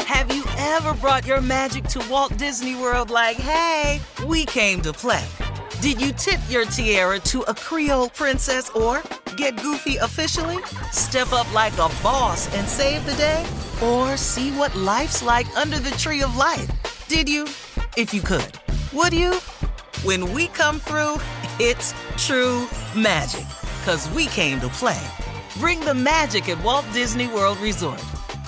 Have you ever brought your magic to Walt Disney World like, hey, we came to play? Did you tip your tiara to a Creole princess or get goofy officially? Step up like a boss and save the day? Or see what life's like under the tree of life? Did you? If you could. Would you? When we come through, it's true magic. 'Cause we came to play. Bring the magic at Walt Disney World Resort.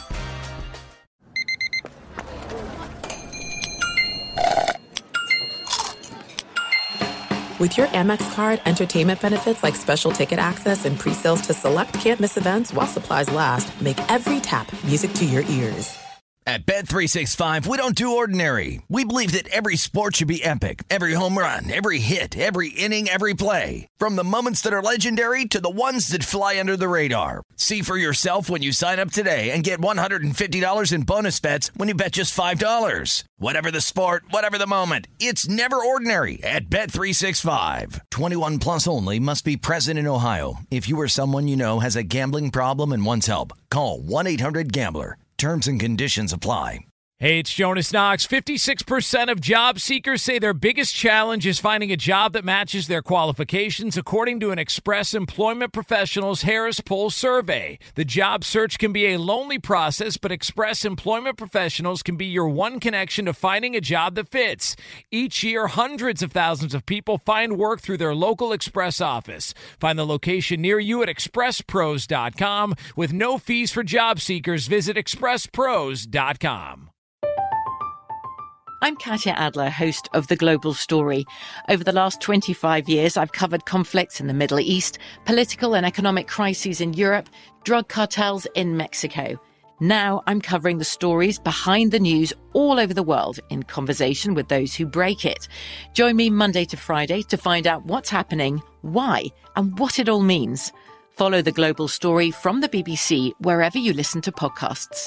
With your Amex card, entertainment benefits like special ticket access and pre-sales to select can't-miss events while supplies last make every tap music to your ears. At Bet365, we don't do ordinary. We believe that every sport should be epic. Every home run, every hit, every inning, every play. From the moments that are legendary to the ones that fly under the radar. See for yourself when you sign up today and get $150 in bonus bets when you bet just $5. Whatever the sport, whatever the moment, it's never ordinary at Bet365. 21 plus only. Must be present in Ohio. If you or someone you know has a gambling problem and wants help, call 1-800-GAMBLER. Terms and conditions apply. Hey, it's Jonas Knox. 56% of job seekers say their biggest challenge is finding a job that matches their qualifications, according to an Express Employment Professionals Harris Poll survey. The job search can be a lonely process, but Express Employment Professionals can be your one connection to finding a job that fits. Each year, hundreds of thousands of people find work through their local Express office. Find the location near you at expresspros.com. With no fees for job seekers, visit expresspros.com. I'm Katya Adler, host of The Global Story. Over the last 25 years, I've covered conflicts in the Middle East, political and economic crises in Europe, drug cartels in Mexico. Now I'm covering the stories behind the news all over the world in conversation with those who break it. Join me Monday to Friday to find out what's happening, why, and what it all means. Follow The Global Story from the BBC wherever you listen to podcasts.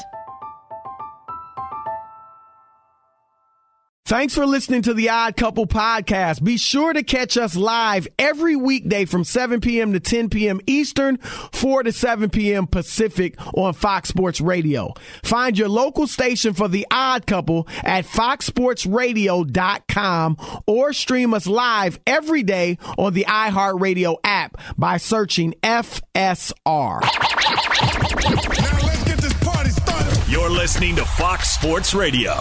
Thanks for listening to the Odd Couple podcast. Be sure to catch us live every weekday from 7 p.m. to 10 p.m. Eastern, 4 to 7 p.m. Pacific on Fox Sports Radio. Find your local station for the Odd Couple at foxsportsradio.com or stream us live every day on the iHeartRadio app by searching FSR. Now let's get this party started. You're listening to Fox Sports Radio.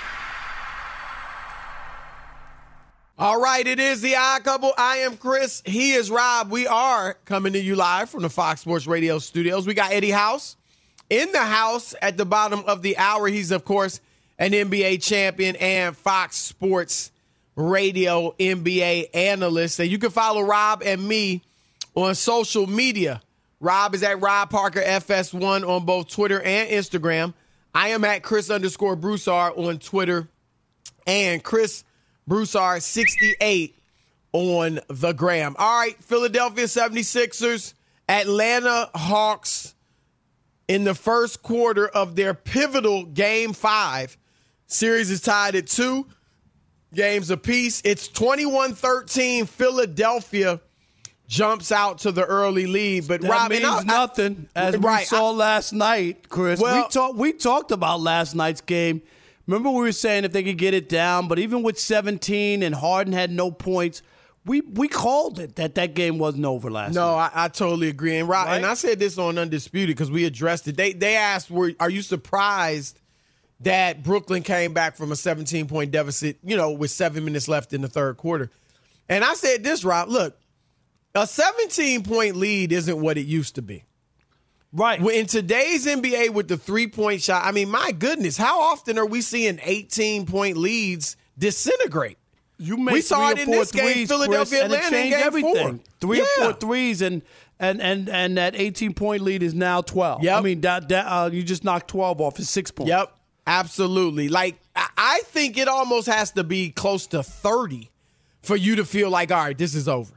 All right, it is the Odd Couple. I am Chris. He is Rob. We are coming to you live from the Fox Sports Radio studios. We got Eddie House in the house at the bottom of the hour. He's, of course, an NBA champion and Fox Sports Radio NBA analyst. And you can follow Rob and me on social media. Rob is at Rob Parker FS1 on both Twitter and Instagram. I am at Chris_Broussard on Twitter and Chris Broussard 68 on the gram. All right, Philadelphia 76ers, Atlanta Hawks in the first quarter of their pivotal Game 5. Series is tied at 2 games apiece. It's 21-13. Philadelphia jumps out to the early lead. But that Rob, means nothing, as we saw last night, Chris. Well, we talked about last night's game. Remember we were saying if they could get it down, but even with 17 and Harden had no points, we called it that game wasn't over last night. No, I totally agree. And, Rob, and I said this on Undisputed because we addressed it. They asked, are you surprised that Brooklyn came back from a 17-point deficit, with 7 minutes left in the third quarter? And I said this, Rob, look, a 17-point lead isn't what it used to be. Right. In today's NBA with the three-point shot, I mean, my goodness, how often are we seeing 18-point leads disintegrate? We saw it in this game, Philadelphia, Atlanta, and it changed everything. 3 or 4 threes, and that 18-point lead is now 12. Yep. I mean, you just knocked 12 off. It's 6 points. Yep, absolutely. Like, I think it almost has to be close to 30 for you to feel like, all right, this is over,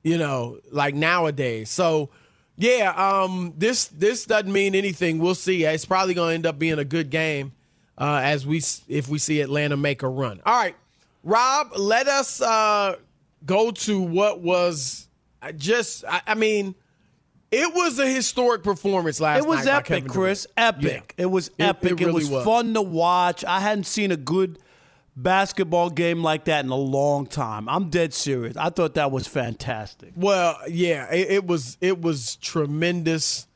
like nowadays. So, yeah, this doesn't mean anything. We'll see. It's probably going to end up being a good game if we see Atlanta make a run. All right, Rob, let us go to what was just, It was a historic performance last night. It was by epic, Kevin Chris. Durant. Epic. Yeah. It was It epic. It, really was fun to watch. I hadn't seen a good basketball game like that in a long time. I'm dead serious. I thought that was fantastic. Well, yeah, it was tremendous.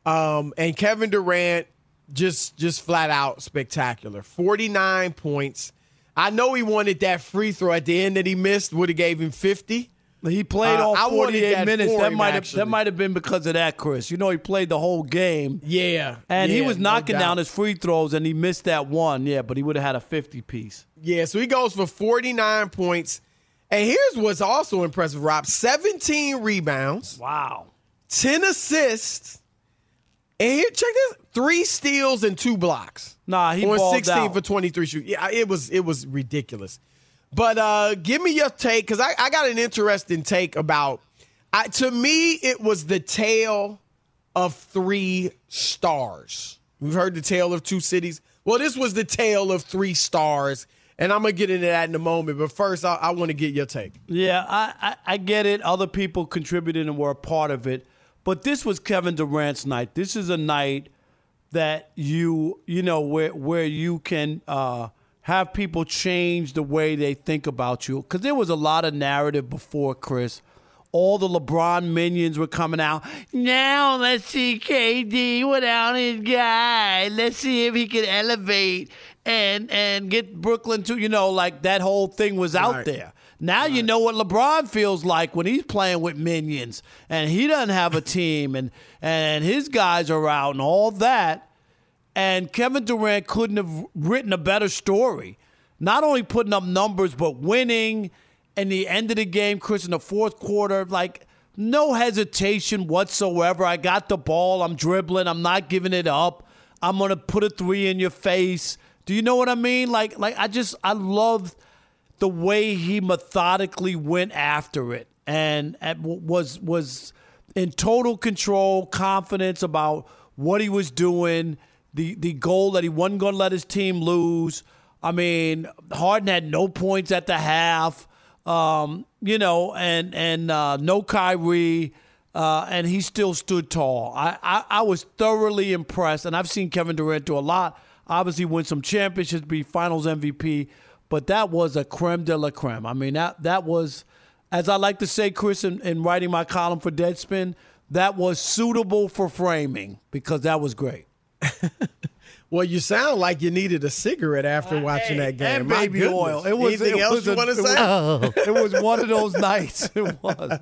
And Kevin Durant just flat out spectacular. 49 points. I know he wanted that free throw at the end that he missed. Would have gave him 50. He played all 48 minutes. That that might have been because of that, Chris. You know, he played the whole game. Yeah. And he was knocking no down his free throws, and he missed that one. Yeah, but he would have had a 50-piece. Yeah, so he goes for 49 points. And here's what's also impressive, Rob. 17 rebounds. Wow. 10 assists. And here, check this. 3 steals and 2 blocks. Nah, he on balled 16 out. for 23 shoot. Yeah, it was ridiculous. But give me your take, because I got an interesting take about, to me, it was the tale of 3 stars. We've heard the tale of 2 cities. Well, this was the tale of 3 stars, and I'm going to get into that in a moment. But first, I want to get your take. Yeah, I get it. Other people contributed and were a part of it. But this was Kevin Durant's night. This is a night that you know, where you can have people change the way they think about you. Because there was a lot of narrative before, Chris. All the LeBron minions were coming out. Now let's see KD without his guy. Let's see if he can elevate and get Brooklyn to, you know, like that whole thing was out there. Now you know what LeBron feels like when he's playing with minions and he doesn't have a team and his guys are out and all that. And Kevin Durant couldn't have written a better story. Not only putting up numbers, but winning. And the end of the game, Chris, in the fourth quarter, like no hesitation whatsoever. I got the ball. I'm dribbling. I'm not giving it up. I'm going to put a 3 in your face. Do you know what I mean? Like I love the way he methodically went after it and was in total control, confidence about what he was doing, the goal that he wasn't going to let his team lose. I mean, Harden had no points at the half. You know, and no Kyrie, and he still stood tall. I was thoroughly impressed, and I've seen Kevin Durant do a lot. Obviously win some championships, be finals MVP, but that was a creme de la creme. I mean, that was, as I like to say, Chris, in writing my column for Deadspin, that was suitable for framing because that was great. Well, you sound like you needed a cigarette after watching that game. And baby oil. Anything else you want to say? It was one of those nights. It was.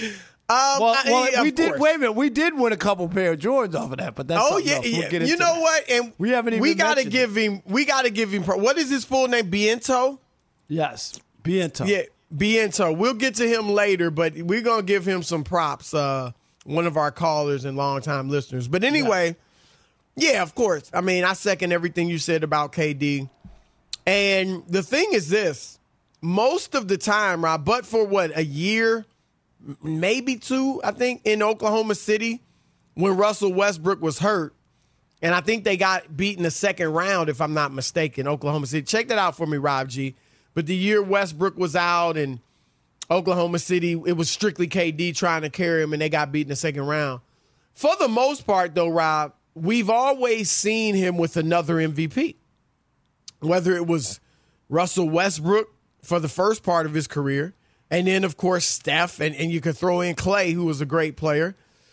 We did. Wait a minute. We did win a couple pair of Jordans off of that, but that's else. We'll get you know that. what? And we haven't even. We got to give him. We got to give him. What is his full name? Biento. Yes, Biento. Yeah, Biento. We'll get to him later, but we're gonna give him some props. One of our callers and longtime listeners. But anyway. Yeah, of course. I mean, I second everything you said about KD. And the thing is this, most of the time, Rob, but for a year, maybe 2, I think, in Oklahoma City when Russell Westbrook was hurt. And I think they got beat in the second round, if I'm not mistaken, Oklahoma City. Check that out for me, Rob G. But the year Westbrook was out and Oklahoma City, it was strictly KD trying to carry him, and they got beat in the second round. For the most part, though, Rob, we've always seen him with another MVP, whether it was Russell Westbrook for the first part of his career, and then, of course, Steph, and you could throw in Clay, who was a great player,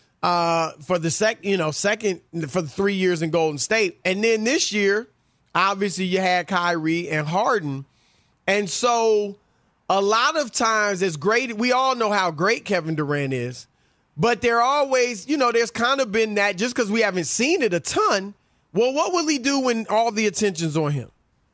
for the second for the 3 years in Golden State. And then this year, obviously, you had Kyrie and Harden. And so a lot of times, as great, we all know how great Kevin Durant is. But there always, there's kind of been that, just because we haven't seen it a ton, well, what will he do when all the attention's on him?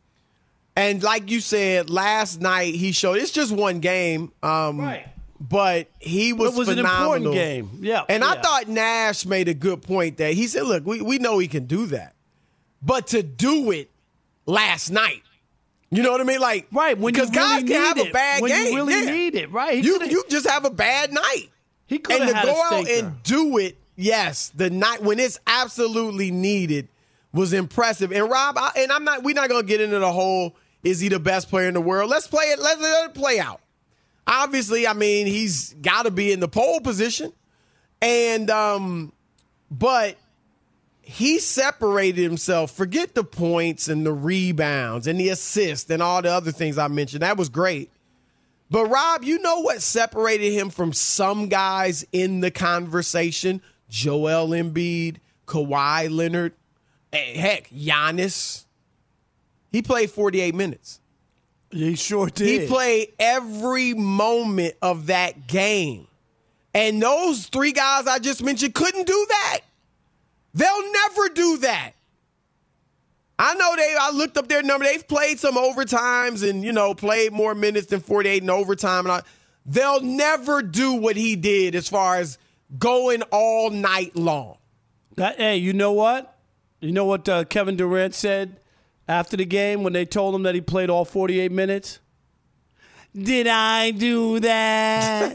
And like you said, last night he showed, it's just one game, right. But he was phenomenal. An important game. Yeah. And I thought Nash made a good point that he said, look, we know he can do that. But to do it last night, you know what I mean? Like, right, when because guys can have a bad game. When you really need it, right? You just have a bad night. He could have had go out and do it, yes, the night when it's absolutely needed was impressive. And Rob, we're not going to get into the whole, is he the best player in the world? Let's play it. Let it play out. Obviously, I mean, he's got to be in the pole position. And but he separated himself. Forget the points and the rebounds and the assists and all the other things I mentioned. That was great. But, Rob, you know what separated him from some guys in the conversation? Joel Embiid, Kawhi Leonard, heck, Giannis. He played 48 minutes. He sure did. He played every moment of that game. And those three guys I just mentioned couldn't do that. They'll never do that. I looked up their number. They've played some overtimes and, played more minutes than 48 in overtime. They'll never do what he did as far as going all night long. Hey, you know what? You know what Kevin Durant said after the game when they told him that he played all 48 minutes? Did I do that?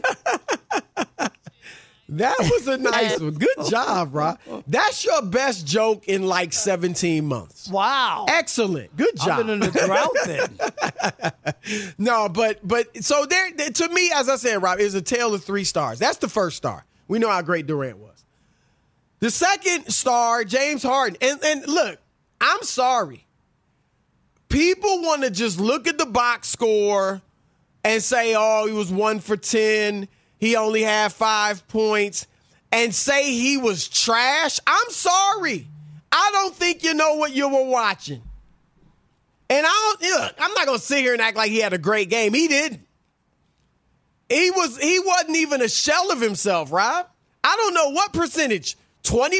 That was a nice one. Good job, Rob. That's your best joke in like 17 months. Wow. Excellent. Good job. I've been in the drought then. No, but so there, to me, as I said, Rob, is a tale of three stars. That's the first star. We know how great Durant was. The second star, James Harden. And look, I'm sorry. People want to just look at the box score and say, oh, he was 1 for 10. He only had 5 points, and say he was trash. I'm sorry. I don't think you know what you were watching. And I'm not going to sit here and act like he had a great game. He didn't. He wasn't even a shell of himself, Rob. I don't know what percentage, 20%,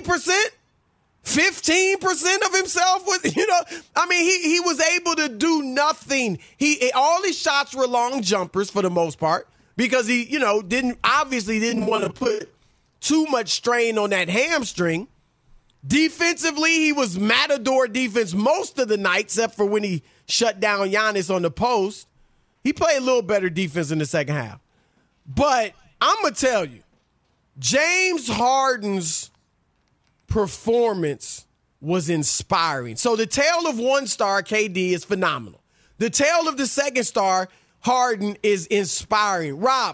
15% of himself was, he was able to do nothing. All his shots were long jumpers for the most part. Because he, didn't want to put too much strain on that hamstring. Defensively, he was matador defense most of the night, except for when he shut down Giannis on the post. He played a little better defense in the second half. But I'm going to tell you, James Harden's performance was inspiring. So the tale of one star, KD, is phenomenal. The tale of the second star, Harden, is inspiring. Rob,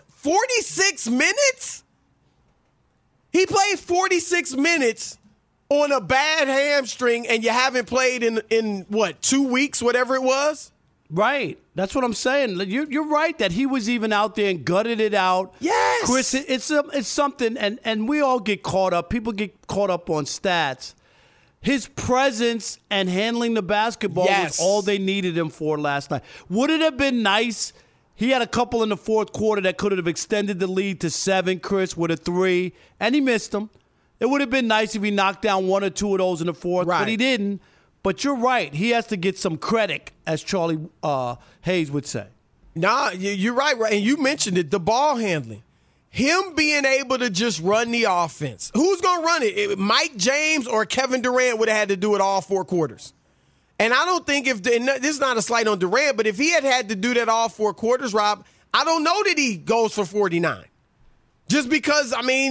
46 minutes? He played 46 minutes on a bad hamstring, and you haven't played in what, 2 weeks, whatever it was? Right. That's what I'm saying. You're right that he was even out there and gutted it out. Yes. Chris, it's something, and we all get caught up. People get caught up on stats. His presence and handling the basketball was all they needed him for last night. Would it have been nice? He had a couple in the fourth quarter that could have extended the lead to 7, Chris, with a 3, and he missed them. It would have been nice if he knocked down 1 or 2 of those in the fourth, but he didn't. But you're right. He has to get some credit, as Charlie Hayes would say. Nah, you're right. And you mentioned it, the ball handling. Him being able to just run the offense. Who's going to run it? Mike James or Kevin Durant would have had to do it all 4 quarters. And I don't think this is not a slight on Durant, but if he had to do that all 4 quarters, Rob, I don't know that he goes for 49. Just because,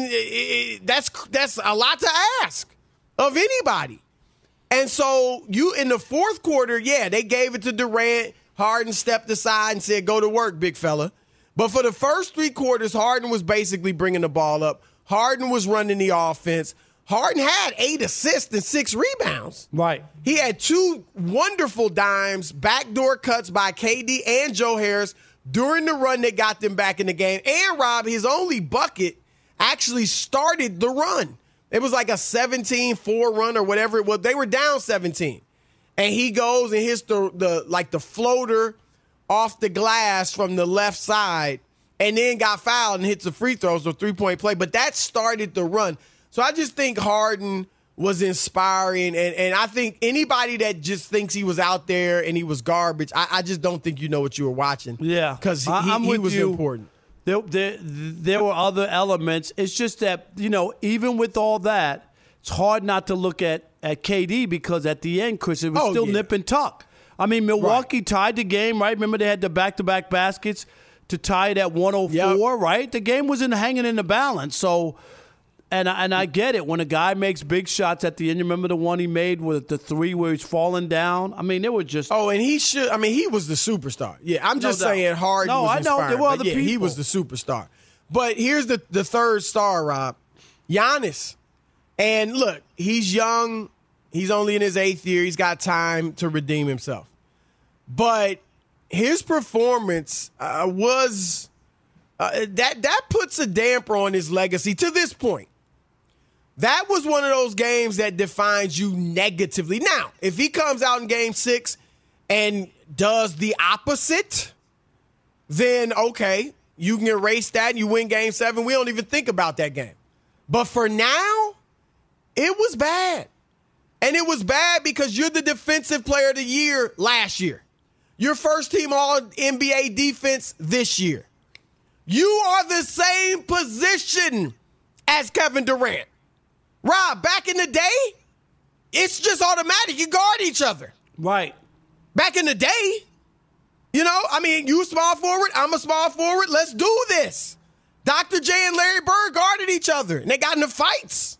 that's a lot to ask of anybody. And so in the fourth quarter, they gave it to Durant. Harden stepped aside and said, go to work, big fella. But for the first 3 quarters, Harden was basically bringing the ball up. Harden was running the offense. Harden had 8 assists and 6 rebounds. Right. He had 2 wonderful dimes, backdoor cuts by KD and Joe Harris during the run that got them back in the game. And, Rob, his only bucket actually started the run. It was like a 17-4 run or whatever it was. They were down 17. And he goes and hits the floater off the glass from the left side and then got fouled and hits a free throw, so 3-point play. But that started the run. So I just think Harden was inspiring. And I think anybody that just thinks he was out there and he was garbage, I just don't think you know what you were watching. Yeah. Because he was important. There were other elements. It's just that, even with all that, it's hard not to look at KD because at the end, Chris, it was nip and tuck. Milwaukee tied the game, right? Remember they had the back-to-back baskets to tie it at 104, right? The game was hanging in the balance. So, and I get it. When a guy makes big shots at the end, you remember the one he made with the 3 where he's falling down? They were just... Oh, and he was the superstar. Yeah, I'm just saying Harden was inspiring. There were other people. He was the superstar. But here's the third star, Rob. Giannis. And look, he's young. He's only in his 8th year. He's got time to redeem himself. But his performance was that puts a damper on his legacy to this point. That was one of those games that defines you negatively. Now, if he comes out in Game 6 and does the opposite, then okay, you can erase that and you win Game 7. We don't even think about that game. But for now, it was bad. And it was bad because you're the defensive player of the year last year. Your first team All-NBA defense this year. You are the same position as Kevin Durant. Rob, back in the day, it's just automatic. You guard each other. Right. Back in the day, you a small forward, I'm a small forward. Let's do this. Dr. J and Larry Bird guarded each other, and they got into fights.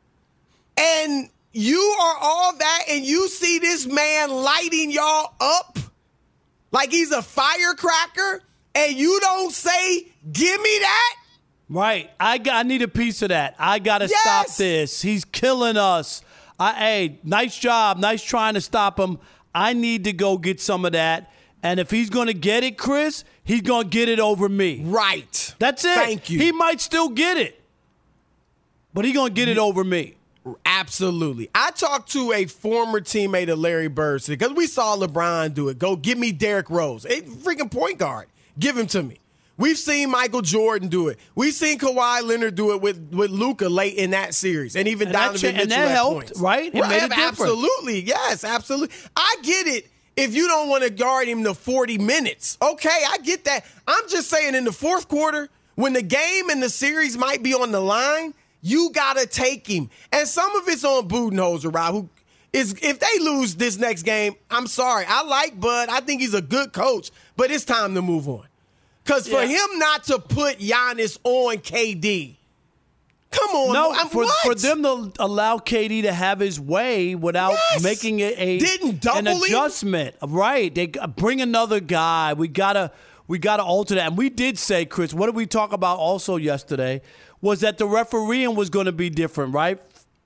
And you are all that, and you see this man lighting y'all up like he's a firecracker, and you don't say, give me that? Right. I need a piece of that. I got to stop this. He's killing us. Hey, nice job. Nice trying to stop him. I need to go get some of that. And if he's going to get it, Chris, he's going to get it over me. Right. That's it. Thank you. He might still get it, but he's going to get it over me. Absolutely. I talked to a former teammate of Larry Bird because we saw LeBron do it. Go give me Derrick Rose, a freaking point guard. Give him to me. We've seen Michael Jordan do it. We've seen Kawhi Leonard do it with Luka late in that series, and even Donovan Mitchell that helped, points. right? It made a difference. Absolutely, yes, absolutely. I get it. If you don't want to guard him to 40 minutes, okay, I get that. I'm just saying in the fourth quarter, when the game and the series might be on the line, you got to take him. And some of it's on Budenholzer, Rob, who is, if they lose this next game, I'm sorry. I like Bud. I think he's a good coach, but it's time to move on. Because for him not to put Giannis on KD, come on. No, for them to allow KD to have his way without making it an adjustment. Right. They bring another guy. We gotta alter that. And we did say, Chris, what did we talk about also yesterday? Was that the refereeing was going to be different, right?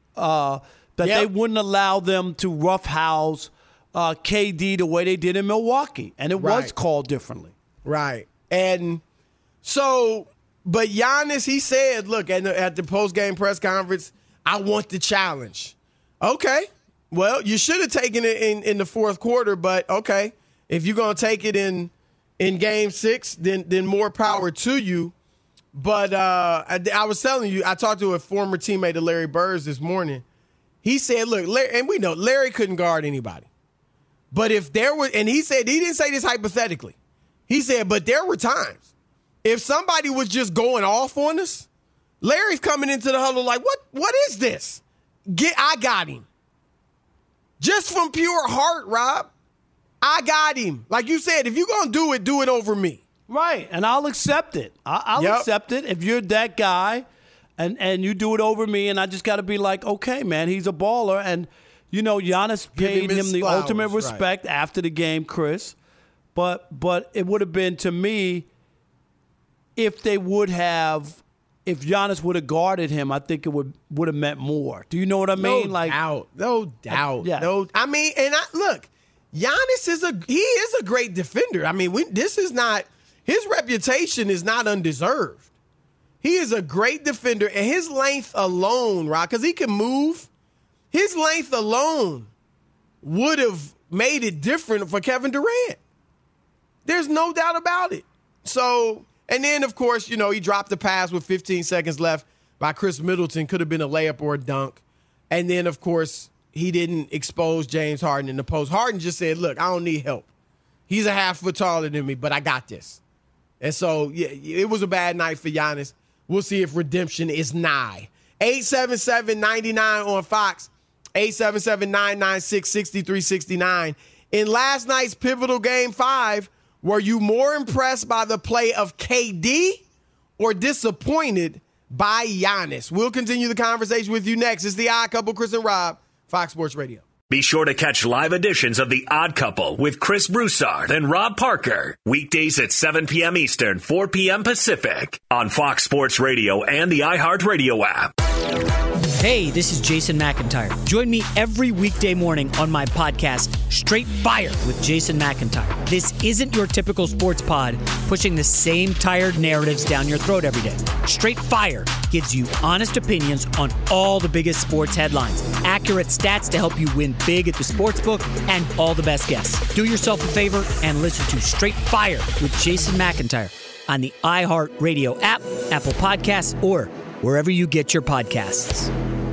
They wouldn't allow them to roughhouse KD the way they did in Milwaukee. And it was called differently. Right. And so, but Giannis, he said, look, at the post-game press conference, I want the challenge. Okay. Well, you should have taken it in the fourth quarter, but okay. If you're going to take it in Game 6, then more power to you. But I was telling you, I talked to a former teammate of Larry Bird's this morning. He said, look, Larry, and we know Larry couldn't guard anybody. But if there were, and he said, he didn't say this hypothetically. He said, but there were times if somebody was just going off on us, Larry's coming into the huddle like, what is this? I got him. Just from pure heart, Rob. I got him. Like you said, if you're going to do it over me. Right, and I'll accept it. I'll accept it if you're that guy and you do it over me, and I just got to be like, okay, man, he's a baller. And, Giannis paid him the ultimate respect after the game, Chris. But it would have been, to me, if Giannis would have guarded him, I think it would have meant more. Do you know what I mean? No doubt. Yeah. No, I mean, and look, Giannis is a great defender. I mean, his reputation is not undeserved. He is a great defender, and his length alone, Rock, because he can move, his length alone would have made it different for Kevin Durant. There's no doubt about it. So, and then, of course, he dropped the pass with 15 seconds left by Chris Middleton. Could have been a layup or a dunk. And then, of course, he didn't expose James Harden in the post. Harden just said, look, I don't need help. He's a half foot taller than me, but I got this. And so, yeah, it was a bad night for Giannis. We'll see if redemption is nigh. 877-99 on Fox. 877-996-6369. In last night's pivotal Game 5, were you more impressed by the play of KD or disappointed by Giannis? We'll continue the conversation with you next. It's the Odd Couple, Chris and Rob, Fox Sports Radio. Be sure to catch live editions of The Odd Couple with Chris Broussard and Rob Parker. Weekdays at 7 p.m. Eastern, 4 p.m. Pacific on Fox Sports Radio and the iHeartRadio app. Hey, this is Jason McIntyre. Join me every weekday morning on my podcast, Straight Fire with Jason McIntyre. This isn't your typical sports pod pushing the same tired narratives down your throat every day. Straight Fire gives you honest opinions on all the biggest sports headlines, accurate stats to help you win big at the sportsbook, and all the best guests. Do yourself a favor and listen to Straight Fire with Jason McIntyre on the iHeartRadio app, Apple Podcasts, or wherever you get your podcasts.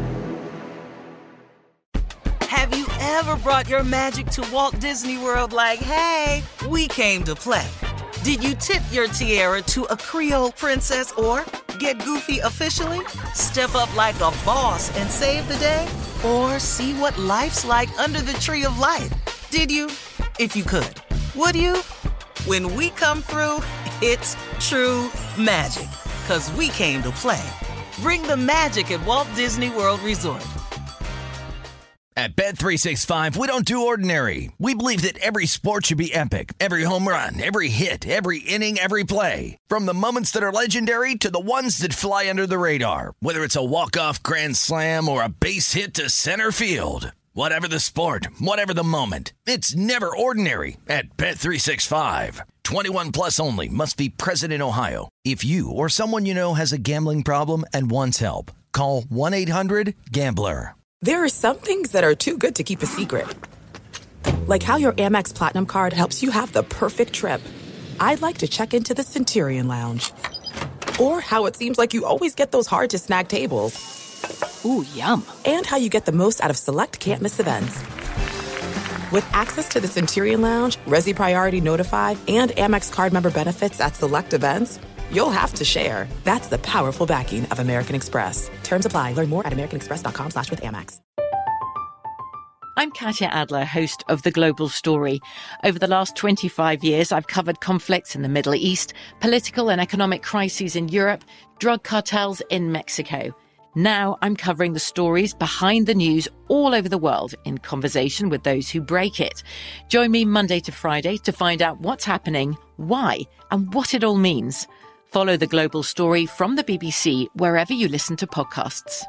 Have you ever brought your magic to Walt Disney World like, hey, we came to play? Did you tip your tiara to a Creole princess or get goofy officially? Step up like a boss and save the day? Or see what life's like under the tree of life? Did you? If you could. Would you? When we come through, it's true magic. 'Cause we came to play. Bring the magic at Walt Disney World Resort. At Bet365, we don't do ordinary. We believe that every sport should be epic. Every home run, every hit, every inning, every play. From the moments that are legendary to the ones that fly under the radar. Whether it's a walk-off grand slam or a base hit to center field. Whatever the sport, whatever the moment. It's never ordinary at Bet365. 21 plus only. Must be present in Ohio. If you or someone you know has a gambling problem and wants help, call 1-800-GAMBLER. There are some things that are too good to keep a secret. Like how your Amex Platinum card helps you have the perfect trip. I'd like to check into the Centurion Lounge. Or how it seems like you always get those hard-to-snag tables. Ooh, yum. And how you get the most out of select can't-miss events. With access to the Centurion Lounge, Resi Priority Notified, and Amex card member benefits at select events, you'll have to share. That's the powerful backing of American Express. Terms apply. Learn more at americanexpress.com/withAmex. I'm Katya Adler, host of The Global Story. Over the last 25 years, I've covered conflicts in the Middle East, political and economic crises in Europe, drug cartels in Mexico. Now I'm covering the stories behind the news all over the world in conversation with those who break it. Join me Monday to Friday to find out what's happening, why, and what it all means. Follow The Global Story from the BBC wherever you listen to podcasts.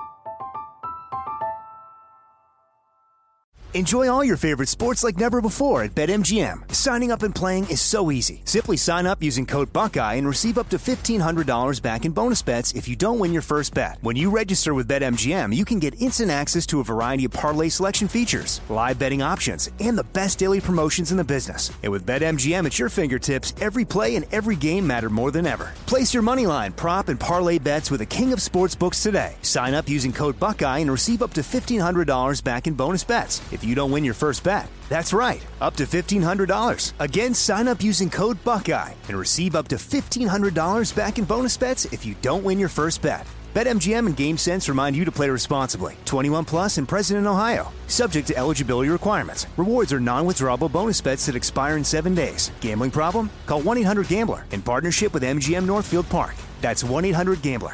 Enjoy all your favorite sports like never before at BetMGM. Signing up and playing is so easy. Simply sign up using code Buckeye and receive up to $1,500 back in bonus bets if you don't win your first bet. When you register with BetMGM, you can get instant access to a variety of parlay selection features, live betting options, and the best daily promotions in the business. And with BetMGM at your fingertips, every play and every game matter more than ever. Place your moneyline, prop, and parlay bets with the king of sportsbooks today. Sign up using code Buckeye and receive up to $1,500 back in bonus bets if you don't win your first bet. That's right, up to $1,500. Again, sign up using code Buckeye and receive up to $1,500 back in bonus bets if you don't win your first bet. BetMGM and GameSense remind you to play responsibly. 21 plus and present in Ohio. Subject to eligibility requirements. Rewards are non-withdrawable bonus bets that expire in 7 days. Gambling problem? Call 1-800-GAMBLER in partnership with MGM Northfield Park. That's 1-800-GAMBLER.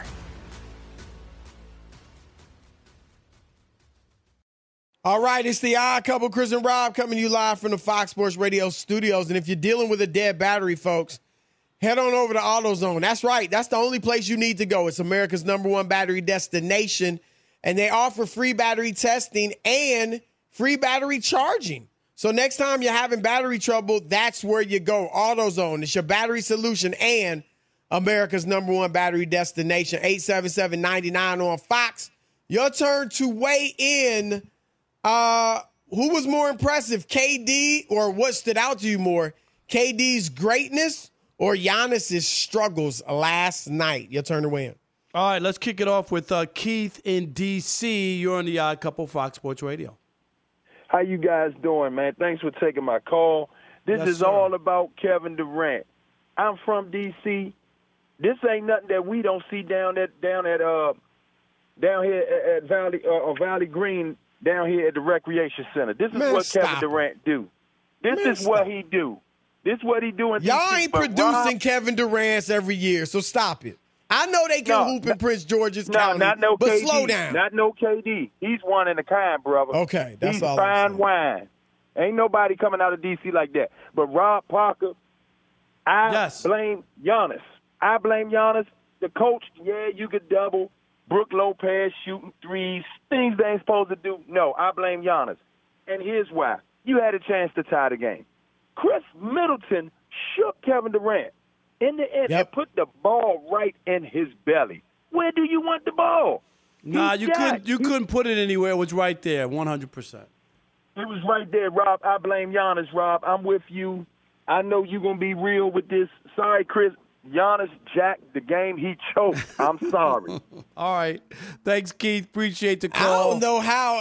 All right, it's the Odd Couple, Chris and Rob, coming to you live from the Fox Sports Radio studios. And if you're dealing with a dead battery, folks, head on over to AutoZone. That's right. That's the only place you need to go. It's America's #1 battery destination. And they offer free battery testing and free battery charging. So next time you're having battery trouble, that's where you go. AutoZone. It's your battery solution and America's #1 battery destination. 877-99 on Fox. Your turn to weigh in. Who was more impressive, KD, or what stood out to you more, KD's greatness or Giannis's struggles last night? Your turn to win. All right, let's kick it off with Keith in D.C. You're on the Odd Couple, Fox Sports Radio. How you guys doing, man? Thanks for taking my call. This is all about Kevin Durant. I'm from D.C. This ain't nothing that we don't see down here at Valley Green. Down here at the Recreation Center. This is what Kevin Durant do. This is what he do. This is what he doing. Y'all ain't producing Kevin Durant's every year, so stop it. I know they can hoop in Prince George's County, not no but KD. slow down. Not no KD. He's one in a kind, brother. Okay, that's He's all. fine wine. Ain't nobody coming out of D.C. like that. But Rob Parker, I blame Giannis. I blame Giannis. The coach, you could double. Brook Lopez shooting threes, things they ain't supposed to do. No, I blame Giannis. And here's why. You had a chance to tie the game. Chris Middleton shook Kevin Durant in the end and put the ball right in his belly. Where do you want the ball? Nah, you couldn't put it anywhere. It was right there, 100%. It was right there, Rob. I blame Giannis, Rob. I'm with you. I know you're going to be real with this. Sorry, Chris. Giannis jacked the game. He choked. I'm sorry. All right. Thanks, Keith. Appreciate the call. I don't know how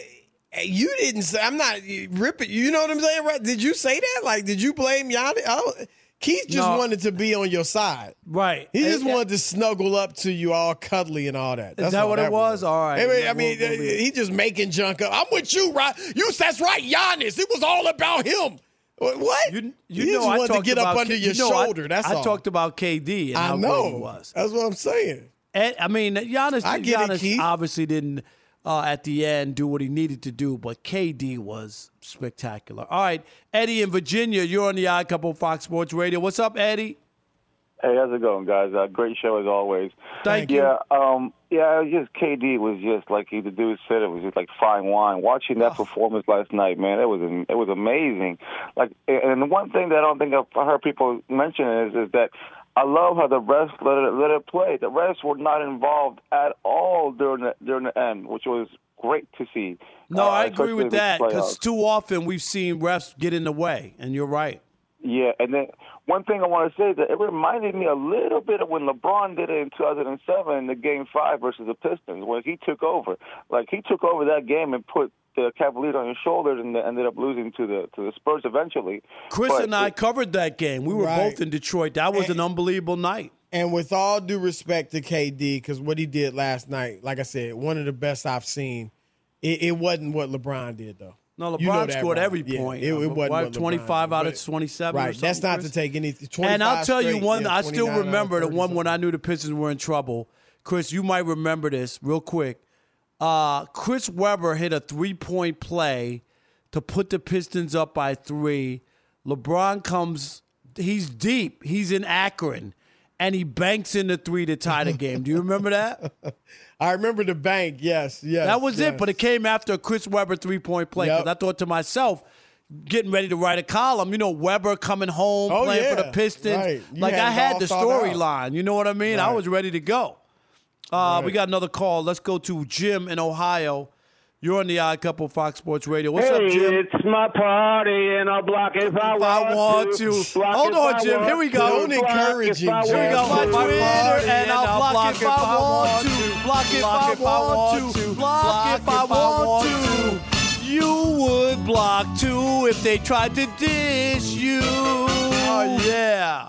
you didn't say. I'm not ripping. You know what I'm saying, right? Did you say that? Like, did you blame Giannis? Keith just wanted to be on your side. Right. He just wanted to snuggle up to you all cuddly and all that. Is that what it was? All right. I mean, he just making junk up. I'm with you, right? That's right, Giannis. It was all about him. What? You just know, wanted to get up under your shoulder. That's all. I talked about KD and how great he was. That's what I'm saying. And, I mean, Giannis Keith. obviously didn't at the end do what he needed to do, but KD was spectacular. All right, Eddie in Virginia, you're on the Odd Couple Fox Sports Radio. What's up, Eddie? Hey, how's it going, guys? Great show as always. Thank you. Yeah, it was just KD was just like the dude said. It was just like fine wine. Watching that performance last night, man, it was amazing. Like, and the one thing that I don't think I've heard people mention is that I love how the refs let it play. The refs were not involved at all during the end, which was great to see. No, I agree with that because too often we've seen refs get in the way, and you're right. Yeah, and then one thing I want to say is that it reminded me a little bit of when LeBron did it in 2007 in the Game 5 versus the Pistons, when he took over. Like, he took over that game and put the Cavaliers on his shoulders and ended up losing to the Spurs eventually. Chris and I covered that game. We were both in Detroit. That was an unbelievable night. And with all due respect to KD, because what he did last night, like I said, one of the best I've seen, it wasn't what LeBron did, though. No, LeBron scored every point. It wasn't 25 out of 27. Right, that's not to take anything. And I'll tell you one, I still remember the one when I knew the Pistons were in trouble. Chris, you might remember this real quick. Chris Webber hit a three-point play to put the Pistons up by 3. LeBron comes, he's deep. He's in Akron, and he banks in the 3 to tie the game. Do you remember that? I remember the bank, yes. That was it, but it came after a Chris Webber three-point play. Because I thought to myself, getting ready to write a column, Webber coming home, playing for the Pistons. Right. Like, I had the storyline. You know what I mean? Right. I was ready to go. We got another call. Let's go to Jim in Ohio. You're on the Odd Couple Fox Sports Radio. What's up, Jim? It's my party, and I'll block it if I want to. Hold on, Jim. Here we go. Don't encourage him. Here we go. My Twitter, and I'll block it if I want to. Block it if I want to. Block if I want to. You would block, too, if they tried to dish you. Oh, yeah.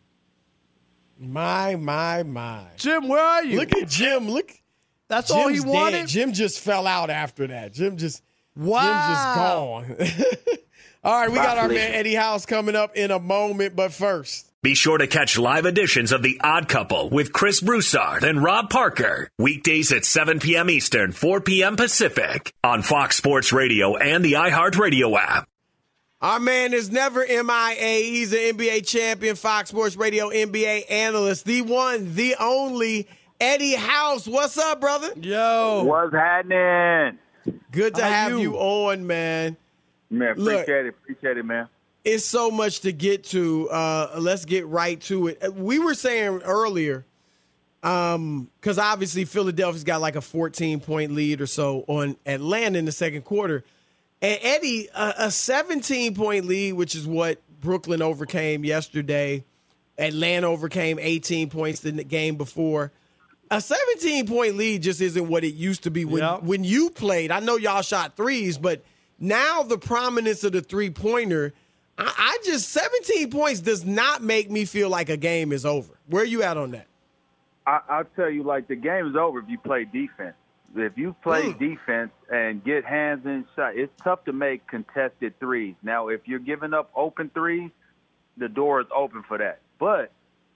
My. Jim, where are you? Look at Jim. Look. That's Jim's all he wanted? Dead. Jim just fell out after that. Jim's just gone. All right, we got our man Eddie House coming up in a moment, but first. Be sure to catch live editions of The Odd Couple with Chris Broussard and Rob Parker. Weekdays at 7 p.m. Eastern, 4 p.m. Pacific on Fox Sports Radio and the iHeartRadio app. Our man is never MIA. He's an NBA champion, Fox Sports Radio NBA analyst, the one, the only Eddie House. What's up, brother? Yo. What's happening? Good to have you on, man. Man, appreciate it, man. It's so much to get to. Let's get right to it. We were saying earlier, because obviously Philadelphia's got like a 14-point lead or so on Atlanta in the second quarter. And Eddie, a 17-point lead, which is what Brooklyn overcame yesterday. Atlanta overcame 18 points in the game before. A 17-point lead just isn't what it used to be when you played. I know y'all shot threes, but now the prominence of the three-pointer, 17 points does not make me feel like a game is over. Where are you at on that? I'll tell you, like, the game is over if you play defense. If you play defense and get hands in shot, it's tough to make contested threes. Now, if you're giving up open threes, the door is open for that. But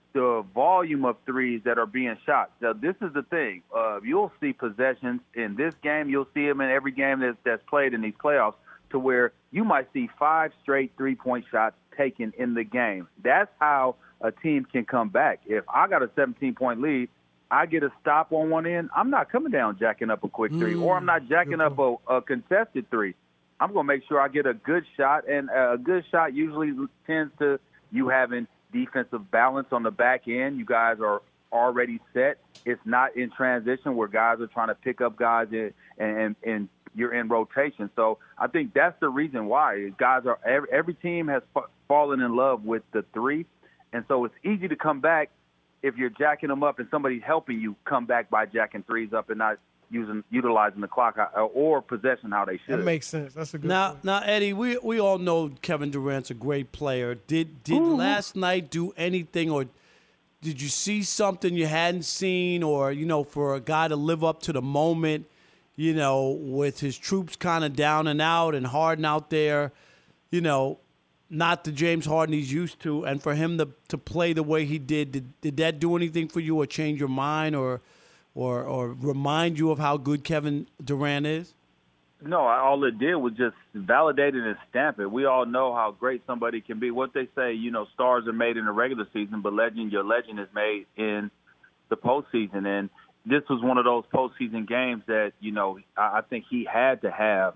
the volume of threes that are being shot. Now, this is the thing. You'll see possessions in this game. You'll see them in every game that's played in these playoffs, to where you might see 5 straight three-point shots taken in the game. That's how a team can come back. If I got a 17-point lead, I get a stop on one end, I'm not coming down jacking up a quick three, or I'm not jacking up a contested three. I'm going to make sure I get a good shot, and a good shot usually tends to you having defensive balance on the back end. You guys are already set. It's not in transition where guys are trying to pick up guys and you're in rotation. So I think that's the reason why guys are every team has fallen in love with the three, and so it's easy to come back if you're jacking them up and somebody's helping you come back by jacking threes up and not utilizing the clock or possession how they should. That makes sense. That's a good point. Now, Eddie, we all know Kevin Durant's a great player. Did last night do anything, or did you see something you hadn't seen, or, for a guy to live up to the moment, with his troops kind of down and out and Harden out there, not the James Harden he's used to, and for him to play the way he did that do anything for you, or change your mind, or remind you of how good Kevin Durant is? No, all it did was just validate it and stamp it. We all know how great somebody can be. What they say, stars are made in the regular season, but your legend is made in the postseason. And this was one of those postseason games that, I think he had to have,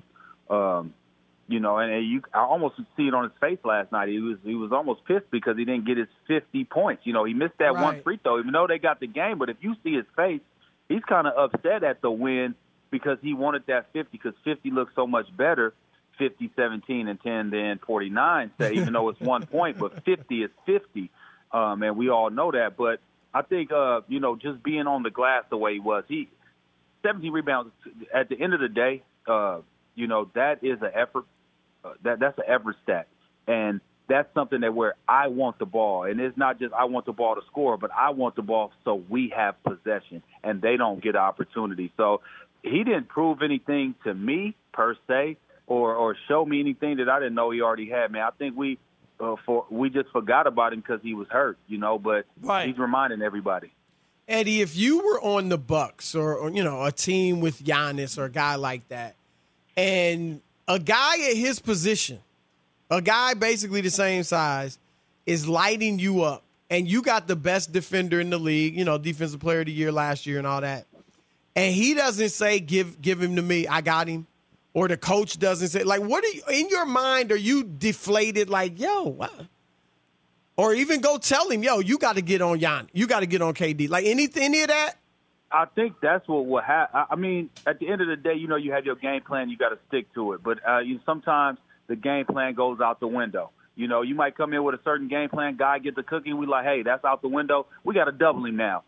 I almost see it on his face last night. He was almost pissed because he didn't get his 50 points. He missed that one free throw, even though they got the game. But if you see his face, he's kind of upset at the win because he wanted that 50, because 50 looks so much better, 50, 17, and 10 than 49, even though it's 1 point. But 50 is 50, and we all know that. But I think, just being on the glass the way he was, 17 rebounds at the end of the day, that is an effort. That's an effort stat. And that's something that where I want the ball. And it's not just I want the ball to score, but I want the ball so we have possession and they don't get opportunity. So he didn't prove anything to me per se or show me anything that I didn't know he already had, man. I think we just forgot about him because he was hurt, but he's reminding everybody. Eddie, if you were on the Bucks or a team with Giannis or a guy like that, and a guy at his position, a guy basically the same size, is lighting you up, and you got the best defender in the league, defensive player of the year last year and all that, and he doesn't say, give him to me, I got him, or the coach doesn't say, like, what are you, in your mind, are you deflated like, yo, what? Or even go tell him, yo, you got to get on Giannis, you got to get on KD, like any of that? I think that's what will happen. I mean, at the end of the day, you have your game plan. You got to stick to it. But sometimes the game plan goes out the window. You might come in with a certain game plan. Guy get the cookie. We like, hey, that's out the window. We got to double him now.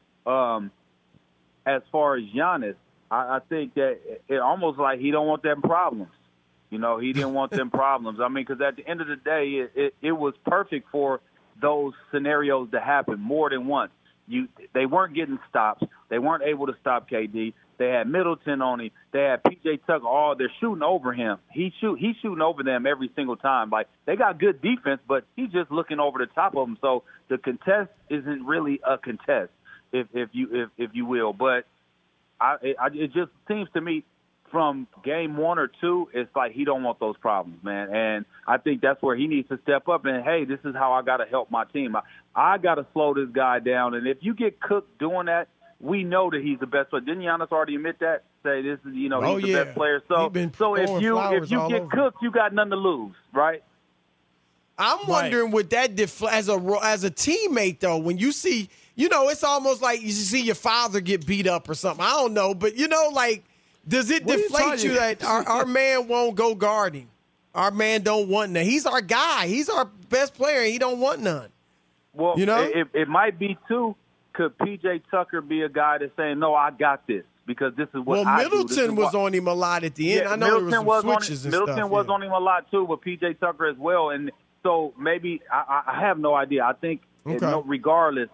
As far as Giannis, I think that it almost like he don't want them problems. He didn't want them problems. I mean, because at the end of the day, it was perfect for those scenarios to happen more than once. They weren't getting stops. They weren't able to stop KD. They had Middleton on him. They had PJ Tucker. They're shooting over him. He's shooting over them every single time. Like, they got good defense, but he's just looking over the top of them. So the contest isn't really a contest, if you will. But it just seems to me from game 1 or 2, it's like he don't want those problems, man. And I think that's where he needs to step up and, hey, this is how I got to help my team. I got to slow this guy down. And if you get cooked doing that, we know that he's the best player. Didn't Giannis already admit that? Say this is, he's the best player. So if you get cooked, you got nothing to lose, right? I'm wondering with that as a teammate though, when you see, it's almost like you see your father get beat up or something. I don't know, but does it deflate you that our man won't go guard him? Our man don't want none. He's our guy. He's our best player, and he don't want none. Well, it might be too. Could P.J. Tucker be a guy that's saying, no, I got this because this is what I do. Well, Middleton was on him a lot at the end. Yeah, I know there was some switches and stuff. Middleton was on him a lot too, but P.J. Tucker as well. And so maybe I have no idea. I think regardless,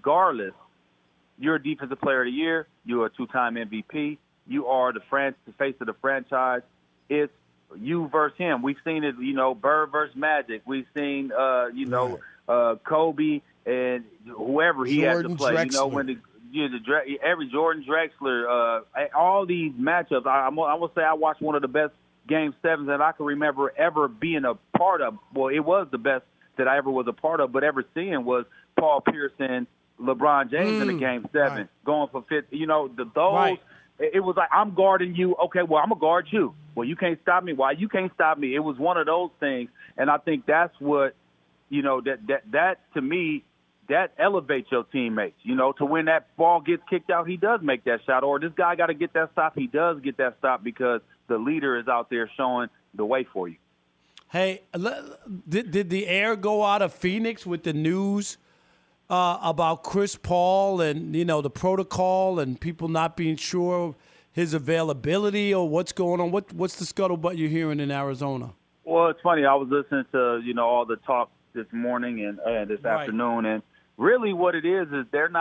you're a defensive player of the year. You're a 2-time MVP. You are the face of the franchise. It's you versus him. We've seen it, Bird versus Magic. We've seen, Kobe and whoever he had to play. Drexler. You know, when every Jordan Drexler, all these matchups. I will say I watched one of the best Game 7s that I can remember ever being a part of. Well, it was the best that I ever was a part of, but ever seeing was Paul Pierce and LeBron James in the Game 7 going for 50. You know, those. Right. It was like, I'm guarding you. Okay, well, I'm going to guard you. Well, you can't stop me. Why? You can't stop me. It was one of those things, and I think that's what, you know, that to me, that elevates your teammates. You know, to when that ball gets kicked out, he does make that shot. Or this guy got to get that stop. He does get that stop because the leader is out there showing the way for you. Hey, did the air go out of Phoenix with the news about Chris Paul and, you know, the protocol and people not being sure of his availability or what's going on? What's the scuttlebutt you're hearing in Arizona? Well, it's funny. I was listening to, you know, all the talk this morning and this afternoon, and really what it is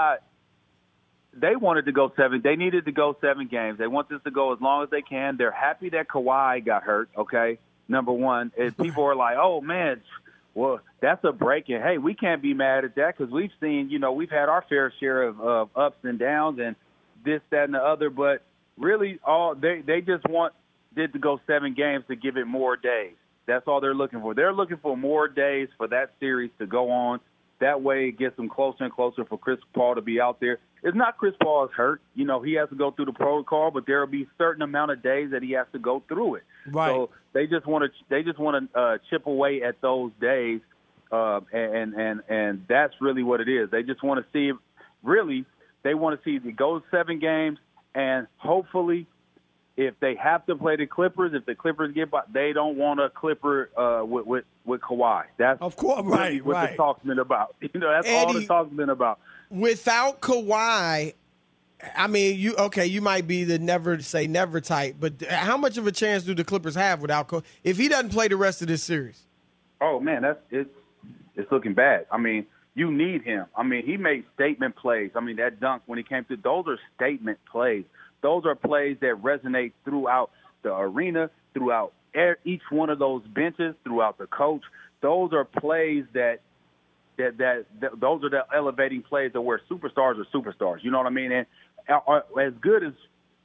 they wanted to go 7. They needed to go 7 games. They want this to go as long as they can. They're happy that Kawhi got hurt, okay, number one. And people are like, oh, man, well, that's a break. And, hey, we can't be mad at that because we've seen, you know, we've had our fair share of ups and downs and this, that, and the other. But really they just wanted to go 7 games to give it more days. That's all they're looking for. They're looking for more days for that series to go on. That way it gets them closer and closer for Chris Paul to be out there. It's not Chris Paul is hurt. You know, he has to go through the protocol, but there will be a certain amount of days that he has to go through it. Right. So they just want to chip away at those days, and that's really what it is. They just want to see they want to see it go 7 games, and hopefully if they have to play the Clippers, if the Clippers get by, they don't want a Clipper with Kawhi. That's of course really what the talk's been about. You know, that's Eddie, all the talk's been about. Without Kawhi, I mean, you might be the never say never type, but how much of a chance do the Clippers have without Kawhi if he doesn't play the rest of this series? Oh man, it's looking bad. I mean, you need him. I mean, he made statement plays. I mean, that dunk when he came through, those are statement plays. Those are plays that resonate throughout the arena, throughout each one of those benches, throughout the coach. Those are plays that those are the elevating plays that where superstars are superstars. You know what I mean? And as good as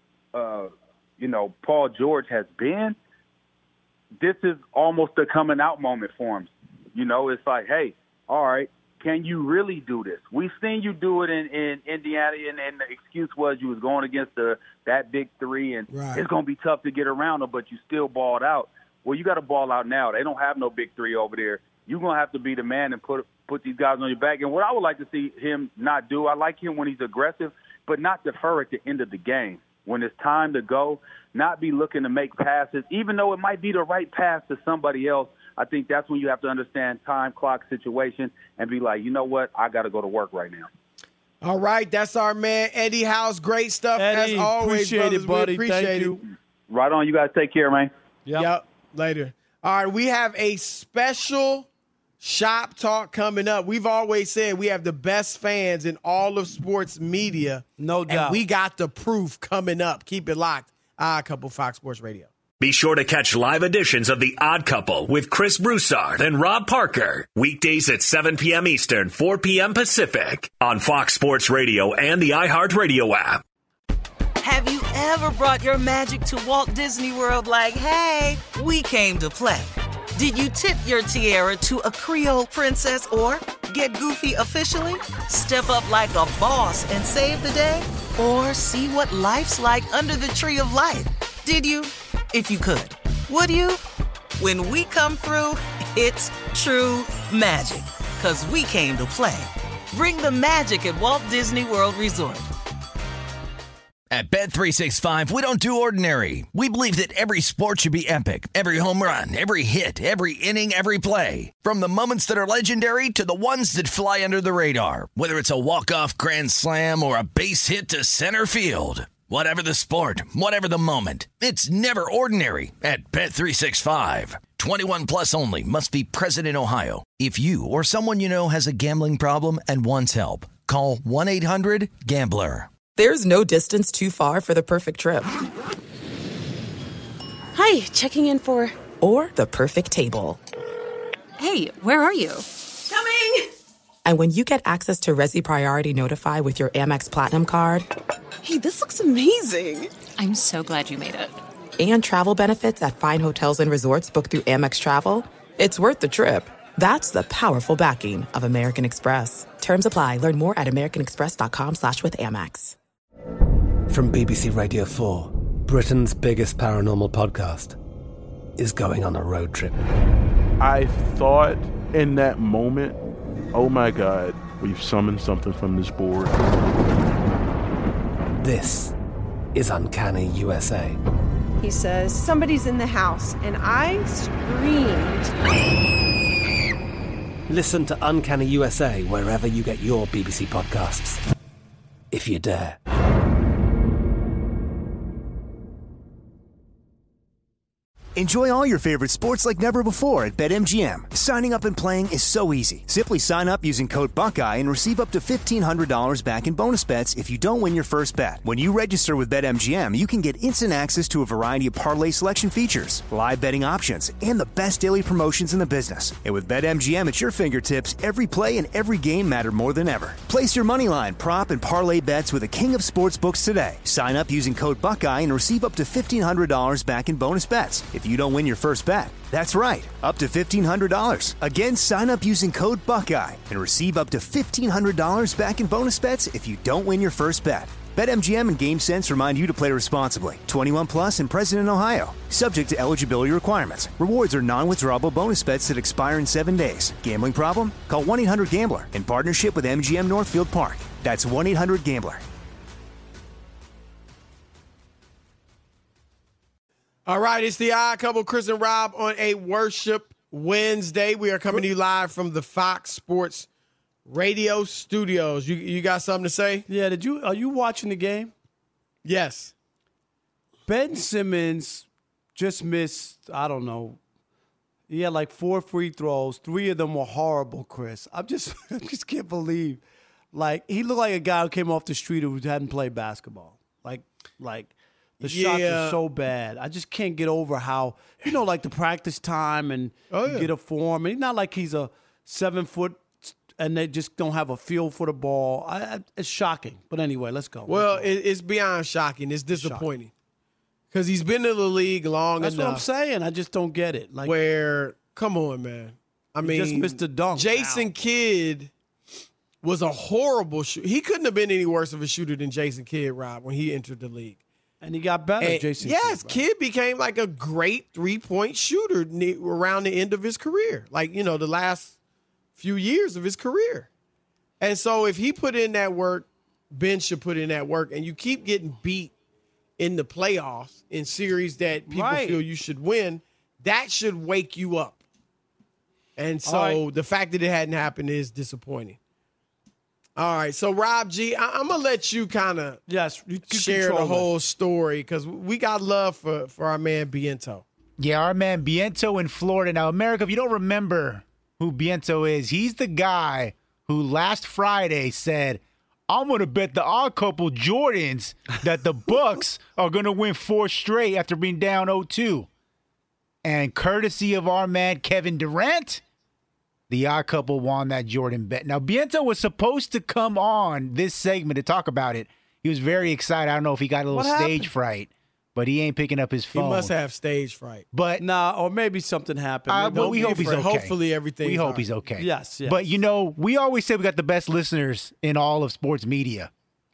you know, Paul George has been, this is almost a coming out moment for him. You know, it's like, hey, all right, can you really do this? We've seen you do it in Indiana, and the excuse was you was going against that big three, and it's going to be tough to get around them, but you still balled out. Well, you got to ball out now. They don't have no big three over there. You're going to have to be the man and put these guys on your back. And what I would like to see him not do, I like him when he's aggressive, but not defer at the end of the game. When it's time to go, not be looking to make passes, even though it might be the right pass to somebody else. I think that's when you have to understand time clock situation and be like, you know what, I got to go to work right now. All right, that's our man, Eddie House. Great stuff, Eddie, as always, appreciate brothers. it, buddy. We appreciate Thank it. you. Right on. You guys take care, man. Yep. Later. All right, we have a special Shop Talk coming up. We've always said we have the best fans in all of sports media. No doubt. And we got the proof coming up. Keep it locked. Odd Couple, Fox Sports Radio. Be sure to catch live editions of The Odd Couple with Chris Broussard and Rob Parker. Weekdays at 7 p.m. Eastern, 4 p.m. Pacific on Fox Sports Radio and the iHeartRadio app. Have you ever brought your magic to Walt Disney World like, hey, we came to play? Did you tip your tiara to a Creole princess or get goofy officially? Step up like a boss and save the day? Or see what life's like under the tree of life? Did you? If you could. Would you? When we come through, it's true magic. 'Cause we came to play. Bring the magic at Walt Disney World Resort. At Bet365, we don't do ordinary. We believe that every sport should be epic. Every home run, every hit, every inning, every play. From the moments that are legendary to the ones that fly under the radar. Whether it's a walk-off grand slam or a base hit to center field. Whatever the sport, whatever the moment. It's never ordinary at Bet365. 21 plus only. Must be present in Ohio. If you or someone you know has a gambling problem and wants help, call 1-800-GAMBLER. There's no distance too far for the perfect trip. Hi, checking in for... Or the perfect table. Hey, where are you? Coming! And when you get access to Resi Priority Notify with your Amex Platinum card... Hey, this looks amazing. I'm so glad you made it. And travel benefits at fine hotels and resorts booked through Amex Travel, it's worth the trip. That's the powerful backing of American Express. Terms apply. Learn more at americanexpress.com/withAmex. From BBC Radio 4, Britain's biggest paranormal podcast is going on a road trip. I thought in that moment, oh my God, we've summoned something from this board. This is Uncanny USA. He says, somebody's in the house, and I screamed. Listen to Uncanny USA wherever you get your BBC podcasts, if you dare. Enjoy all your favorite sports like never before at BetMGM. Signing up and playing is so easy. Simply sign up using code Buckeye and receive up to $1,500 back in bonus bets if you don't win your first bet. When you register with BetMGM, you can get instant access to a variety of parlay selection features, live betting options, and the best daily promotions in the business. And with BetMGM at your fingertips, every play and every game matter more than ever. Place your moneyline, prop, and parlay bets with the king of sportsbooks today. Sign up using code Buckeye and receive up to $1,500 back in bonus bets if you don't win your first bet. That's right, up to $1,500. Again, sign up using code Buckeye and receive up to $1,500 back in bonus bets if you don't win your first bet. BetMGM and GameSense remind you to play responsibly. 21 plus and present in Ohio. Subject to eligibility requirements. Rewards are non-withdrawable bonus bets that expire in 7 days. Gambling problem? Call 1-800-GAMBLER in partnership with MGM Northfield Park. That's 1-800-GAMBLER. All right, it's the Odd Couple, Chris and Rob, on a Worship Wednesday. We are coming to you live from the Fox Sports Radio studios. You got something to say? Yeah, are you watching the game? Yes. Ben Simmons just missed, I don't know, he had like 4 free throws. 3 of them were horrible, Chris. I just can't believe. Like, he looked like a guy who came off the street who hadn't played basketball. Like the shots are so bad. I just can't get over how, like the practice time and get a form. And it's not like he's a 7 foot and they just don't have a feel for the ball. It's shocking. But anyway, let's go. Well, it's beyond shocking. It's disappointing. Because he's been in the league long enough. That's what I'm saying. I just don't get it. Come on, man. I mean, just missed the dunk. Jason Kidd was a horrible shooter. He couldn't have been any worse of a shooter than Jason Kidd, Rob, when he entered the league. And he got better, Jason Kidd. Yes, Kidd became like a great three-point shooter around the end of his career. Like, the last few years of his career. And so if he put in that work, Ben should put in that work. And you keep getting beat in the playoffs in series that people feel you should win, that should wake you up. And so the fact that it hadn't happened is disappointing. All right, so Rob G, I'm going to let you kind of share the whole story because we got love for our man Biento. Yeah, our man Biento in Florida. Now, America, if you don't remember who Biento is, he's the guy who last Friday said, I'm going to bet the Odd Couple Jordans that the Bucks are going to win 4 straight after being down 0-2. And courtesy of our man Kevin Durant, the Odd Couple won that Jordan bet. Now, Biento was supposed to come on this segment to talk about it. He was very excited. I don't know if he got a little stage fright, but he ain't picking up his phone. He must have stage fright. But or maybe something happened. But we hope he's okay. Hopefully everything. We hope he's okay. Yes. But, we always say we got the best listeners in all of sports media.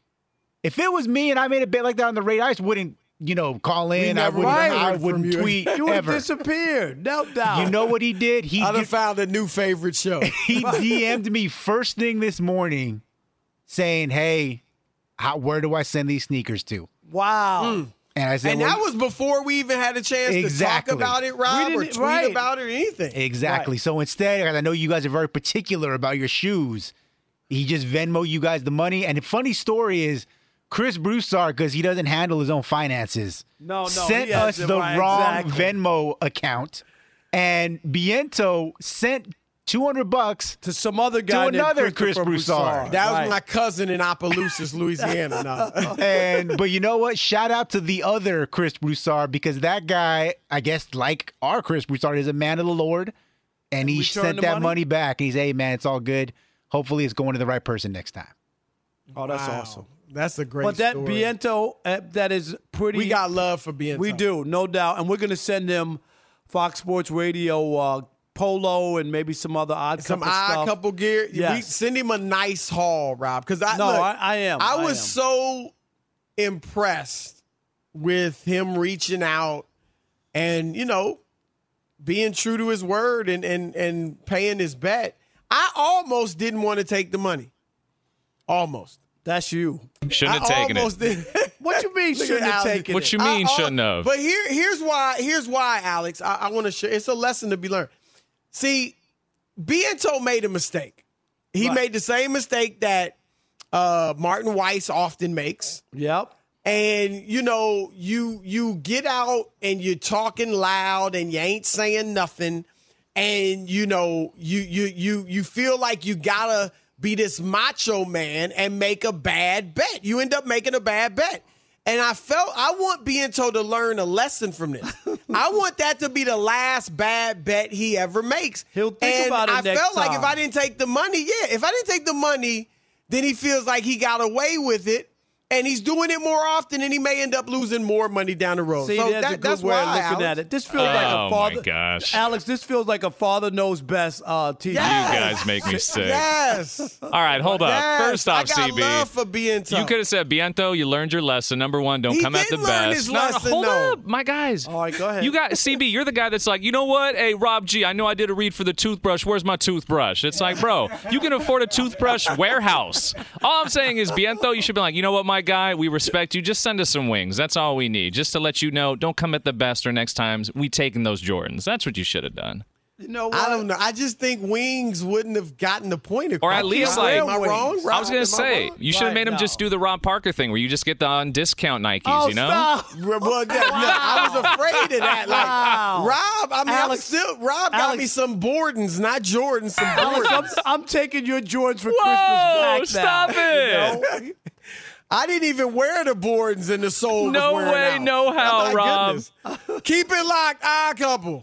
If it was me and I made a bet like that on the radio, I just wouldn't, call in. I wouldn't tweet you ever. Disappeared. No doubt. You know what he did? I'd have found a new favorite show. He DM'd me first thing this morning saying, hey, where do I send these sneakers to? Wow. And I said, that was before we even had a chance to talk about it, Rob, or tweet about it or anything. Exactly. Right. So instead, I know you guys are very particular about your shoes. He just Venmo you guys the money. And the funny story is, Chris Broussard, because he doesn't handle his own finances, sent us the wrong Venmo account. And Biento sent $200 to some other guy, to another Chris Broussard. That was my cousin in Opelousas, Louisiana. But you know what? Shout out to the other Chris Broussard, because that guy, I guess, like our Chris Broussard, is a man of the Lord, and he sent that money back. And he's, hey man, it's all good. hopefully it's going to the right person next time. Oh, that's awesome. That's a great But that story. Biento, that is pretty. We got love for Biento. We do, no doubt. And we're going to send him Fox Sports Radio polo and maybe some other odd couple stuff. Couple gear. Yes. We send him a nice haul, Rob. Because I am. I was so impressed with him reaching out and, being true to his word and paying his bet. I almost didn't want to take the money. Almost. That's you. Shouldn't have taken it. What you mean shouldn't have taken it? What you mean shouldn't have? But here's why, Alex. I want to share. It's a lesson to be learned. See, Biento made a mistake. He made the same mistake that Martin Weiss often makes. Yep. And you get out and you're talking loud and you ain't saying nothing, and you feel like you gotta be this macho man and make a bad bet. You end up making a bad bet. And I want Biento to learn a lesson from this. I want that to be the last bad bet he ever makes. He'll think about it next time. I felt like if I didn't take the money, then he feels like he got away with it. And he's doing it more often, and he may end up losing more money down the road. See, so that's a good that's way why, of looking Alex. at it. This feels like a father. Oh, my gosh. Alex, this feels like a father knows best TV. Yes. You guys make me sick. Yes. All right, hold up. Yes. First off, I got CB. love for Biento. You could have said, Biento, you learned your lesson. Number one, don't come at the did learn best. his lesson, hold though. up, my guys. All right, go ahead. You got CB, you're the guy that's like, you know what? Hey, Rob G, I know I did a read for the toothbrush. Where's my toothbrush? It's like, bro, you can afford a toothbrush warehouse. All I'm saying is, Biento, you should be like, you know what, my guy? We respect you. Just send us some wings. That's all we need. Just to let you know, don't come at the best or next times we taking those Jordans. That's what you should have done. You know what? I don't know. I just think wings wouldn't have gotten the point across. Or at least like, am I wrong? I was going to say, you should have made him just do the Rob Parker thing where you just get the on discount Nikes, you know? Stop. Well, I was afraid of that. Like, Rob, I mean, Alex, Rob got me some Bordens, not Jordans, some Alex, Bordens. I'm taking your Jordans for Whoa, Christmas back now. stop it. You know? I didn't even wear the Bordens and the sole. No was wearing way, out. no how, Oh, my Rob. goodness. Keep it locked, Odd Couple.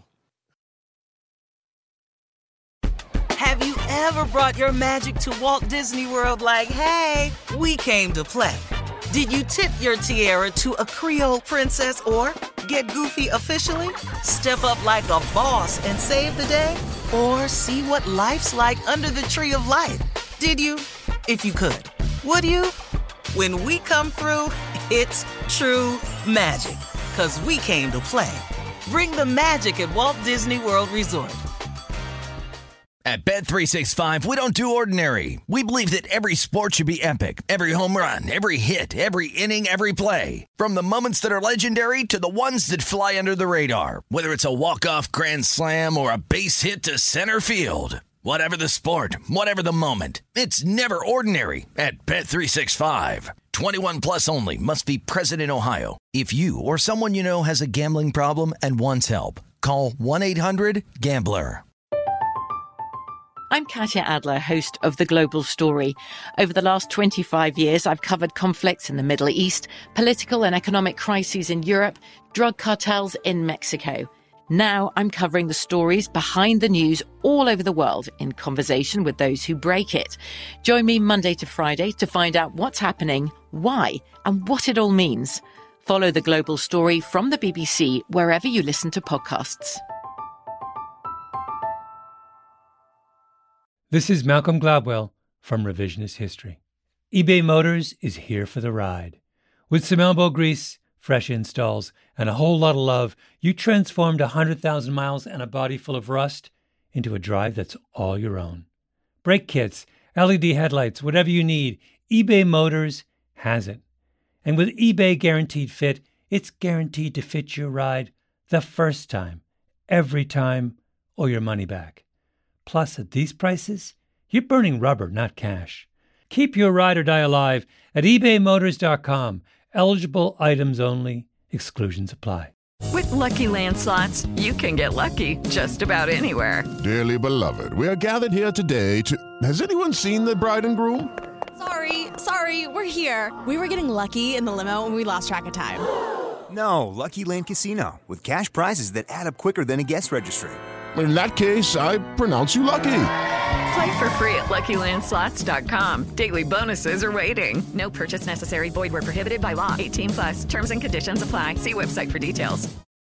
Have you ever brought your magic to Walt Disney World like, hey, we came to play? Did you tip your tiara to a Creole princess or get goofy officially? Step up like a boss and save the day? Or see what life's like under the tree of life? Did you? If you could. Would you? When we come through, it's true magic. 'Cause we came to play. Bring the magic at Walt Disney World Resort. At Bet365, we don't do ordinary. We believe that every sport should be epic. Every home run, every hit, every inning, every play. From the moments that are legendary to the ones that fly under the radar. Whether it's a walk-off grand slam or a base hit to center field. Whatever the sport, whatever the moment, it's never ordinary at Bet365. 21 plus only. Must be present in Ohio. If you or someone you know has a gambling problem and wants help, call 1-800-GAMBLER. I'm Katya Adler, host of The Global Story. Over the last 25 years, I've covered conflicts in the Middle East, political and economic crises in Europe, drug cartels in Mexico. Now I'm covering the stories behind the news all over the world in conversation with those who break it. Join me Monday to Friday to find out what's happening, why, and what it all means. Follow The Global Story from the BBC wherever you listen to podcasts. This is Malcolm Gladwell from Revisionist History. eBay Motors is here for the ride. With some elbow grease, fresh installs, and a whole lot of love, you transformed 100,000 miles and a body full of rust into a drive that's all your own. Brake kits, LED headlights, whatever you need, eBay Motors has it. And with eBay Guaranteed Fit, it's guaranteed to fit your ride the first time, every time, or your money back. Plus, at these prices, you're burning rubber, not cash. Keep your ride or die alive at ebaymotors.com. Eligible items only. Exclusions apply. With Lucky Land Slots, you can get lucky just about anywhere. Dearly beloved, we are gathered here today to... Has anyone seen the bride and groom? Sorry, we're here. We were getting lucky in the limo and we lost track of time. No, Lucky Land Casino, with cash prizes that add up quicker than a guest registry. In that case, I pronounce you lucky. Play for free at LuckyLandSlots.com. Daily bonuses are waiting. No purchase necessary. Void where prohibited by law. 18+. Terms and conditions apply. See website for details.